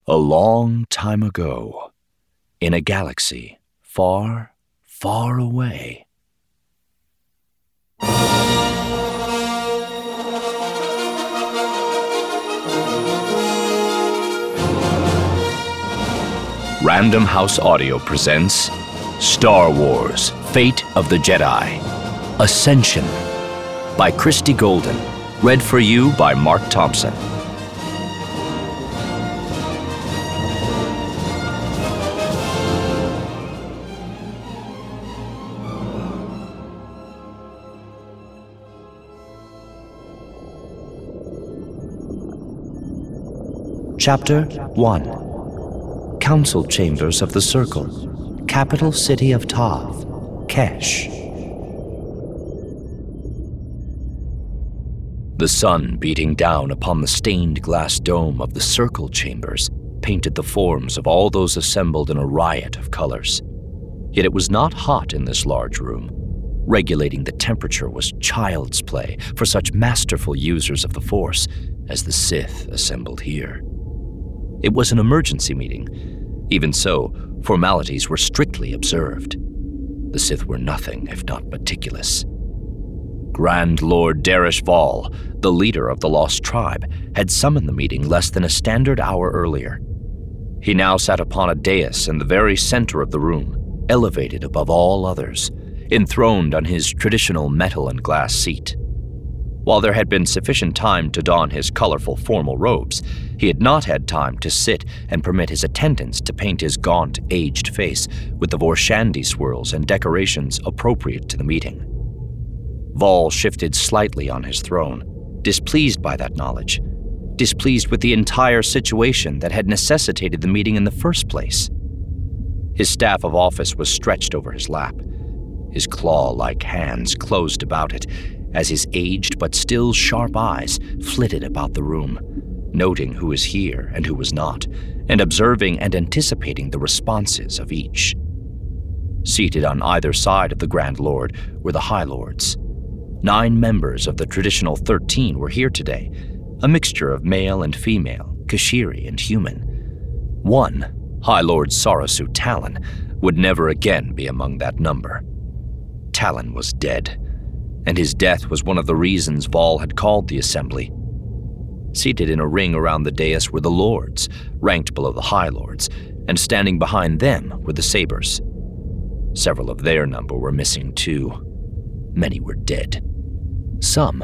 A long time ago, in a galaxy far, far away. Random House Audio presents Star Wars: Fate of the Jedi, Ascension, by Christy Golden, read for you by Mark Thompson. Chapter 1. Council Chambers of the Circle, Capital City of Tav, Kesh. The sun beating down upon the stained glass dome of the Circle Chambers painted the forms of all those assembled in a riot of colors. Yet it was not hot in this large room. Regulating the temperature was child's play for such masterful users of the Force as the Sith assembled here. It was an emergency meeting. Even so, formalities were strictly observed. The Sith were nothing if not meticulous. Grand Lord Darish Val, the leader of the Lost Tribe, had summoned the meeting less than a standard hour earlier. He now sat upon a dais in the very center of the room, elevated above all others, enthroned on his traditional metal and glass seat. While there had been sufficient time to don his colorful formal robes, he had not had time to sit and permit his attendants to paint his gaunt, aged face with the Vorshandi swirls and decorations appropriate to the meeting. Val shifted slightly on his throne, displeased by that knowledge, displeased with the entire situation that had necessitated the meeting in the first place. His staff of office was stretched over his lap. His claw-like hands closed about it, as his aged but still sharp eyes flitted about the room, noting who was here and who was not, and observing and anticipating the responses of each. Seated on either side of the Grand Lord were the High Lords. 9 members of the traditional 13 were here today, a mixture of male and female, Kashiri and human. One, High Lord Sarasu Talon, would never again be among that number. Talon was dead, and his death was one of the reasons Val had called the assembly. Seated in a ring around the dais were the lords, ranked below the High Lords, and standing behind them were the Sabers. Several of their number were missing too. Many were dead. Some,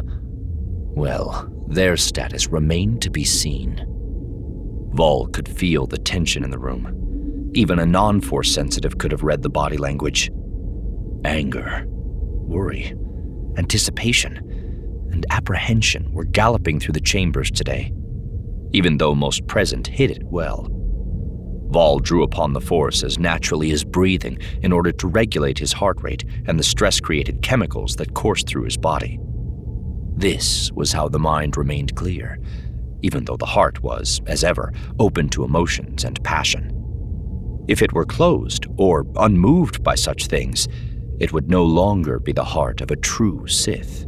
well, their status remained to be seen. Val could feel the tension in the room. Even a non-Force sensitive could have read the body language. Anger, worry, anticipation, and apprehension were galloping through the chambers today, even though most present hid it well. Val drew upon the Force as naturally as breathing in order to regulate his heart rate and the stress-created chemicals that coursed through his body. This was how the mind remained clear, even though the heart was, as ever, open to emotions and passion. If it were closed or unmoved by such things, it would no longer be the heart of a true Sith.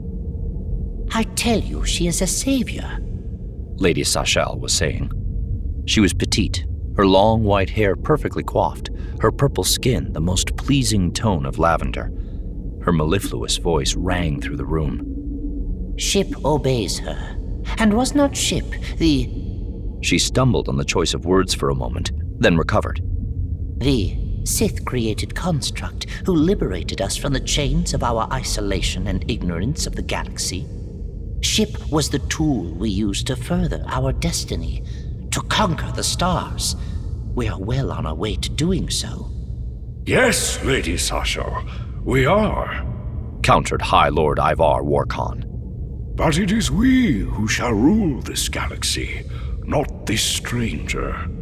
I tell you, she is a savior, Lady Sashal was saying. She was petite, her long white hair perfectly coiffed, her purple skin the most pleasing tone of lavender. Her mellifluous voice rang through the room. Ship obeys her, and was not Ship the... She stumbled on the choice of words for a moment, then recovered. The Sith-created construct who liberated us from the chains of our isolation and ignorance of the galaxy. Ship was the tool we used to further our destiny, to conquer the stars. We are well on our way to doing so. Yes, Lady Sasha, we are, countered High Lord Ivar Warkhan. But it is we who shall rule this galaxy, not this stranger.